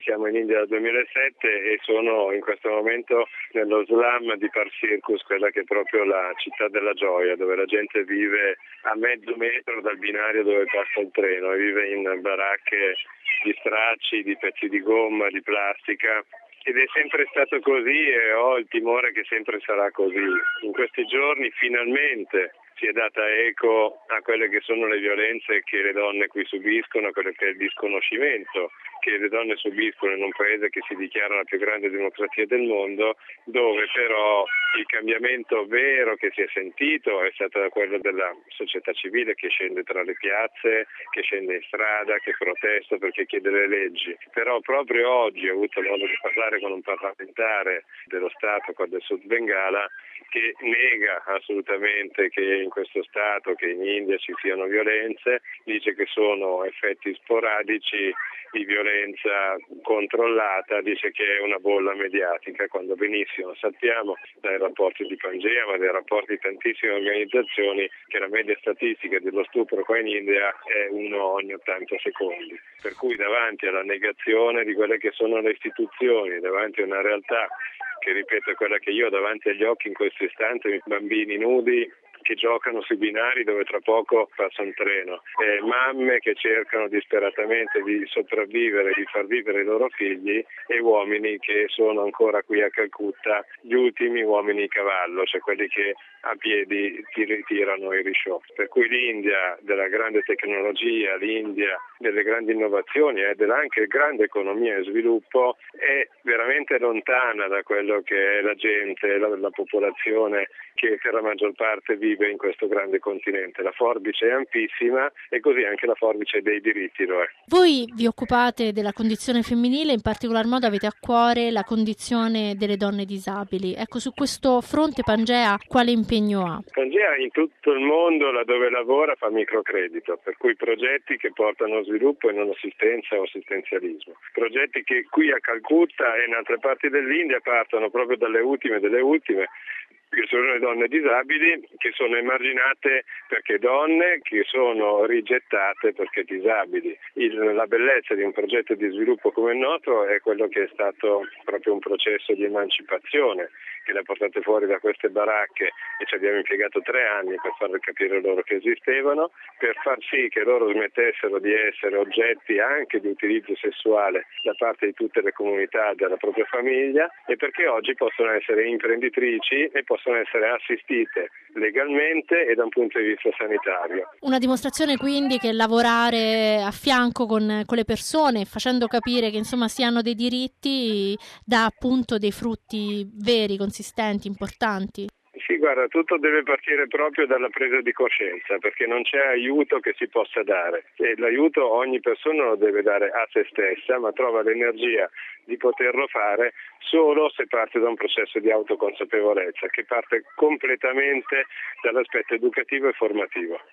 Siamo in India dal 2007 e sono in questo momento nello slum di Park Circus, quella che è proprio la città della gioia, dove la gente vive a mezzo metro dal binario dove passa il treno e vive in baracche di stracci, di pezzi di gomma, di plastica. Ed è sempre stato così e ho il timore che sempre sarà così. In questi giorni finalmente si è data eco a quelle che sono le violenze che le donne qui subiscono, a quello che è il disconoscimento che le donne subiscono in un paese che si dichiara la più grande democrazia del mondo, dove però il cambiamento vero che si è sentito è stato quello della società civile che scende tra le piazze, che scende in strada, che protesta perché chiede le leggi. Però proprio oggi ho avuto modo di parlare con un parlamentare dello Stato, qua del Sud Bengala, che nega assolutamente che in questo Stato, che in India ci siano violenze, dice che sono effetti sporadici di violenza controllata, dice che è una bolla mediatica, quando benissimo sappiamo dai rapporti di Pangea, ma dai rapporti di tantissime organizzazioni, che la media statistica dello stupro qua in India è 1 ogni 80 secondi. Per cui davanti alla negazione di quelle che sono le istituzioni, davanti a una realtà che ripeto è quella che io ho davanti agli occhi in questo istante, bambini nudi che giocano sui binari dove tra poco passa un treno, mamme che cercano disperatamente di sopravvivere, di far vivere i loro figli, e uomini che sono ancora qui a Calcutta, gli ultimi uomini cavallo, cioè quelli che a piedi ti ritirano i risciò. Per cui l'India della grande tecnologia, l'India delle grandi innovazioni e anche grande economia e sviluppo è veramente lontana da quello che è la gente, la popolazione che per la maggior parte vive in questo grande continente. La forbice è ampissima e così anche la forbice dei diritti lo è. Voi vi occupate della condizione femminile, in particolar modo avete a cuore la condizione delle donne disabili. Ecco, su questo fronte Pangea quale impegno ha? Pangea in tutto il mondo, laddove lavora, fa microcredito, per cui progetti che portano sviluppo e non assistenza o assistenzialismo. Progetti che qui a Calcutta e in altre parti dell'India partono proprio dalle ultime delle ultime, che sono le donne disabili, che sono emarginate perché donne, che sono rigettate perché disabili. La bellezza di un progetto di sviluppo come il nostro è quello che è stato proprio un processo di emancipazione, che le ha portate fuori da queste baracche e ci abbiamo impiegato 3 anni per far capire loro che esistevano, per far sì che loro smettessero di essere oggetti anche di utilizzo sessuale da parte di tutte le comunità della propria famiglia, e perché oggi possono essere imprenditrici e possono essere assistite legalmente e da un punto di vista sanitario. Una dimostrazione quindi che lavorare a fianco con le persone, facendo capire che insomma si hanno dei diritti, dà appunto dei frutti veri, consistenti, importanti. Sì, guarda, tutto deve partire proprio dalla presa di coscienza, perché non c'è aiuto che si possa dare, e l'aiuto ogni persona lo deve dare a se stessa, ma trova l'energia di poterlo fare solo se parte da un processo di autoconsapevolezza che parte completamente dall'aspetto educativo e formativo.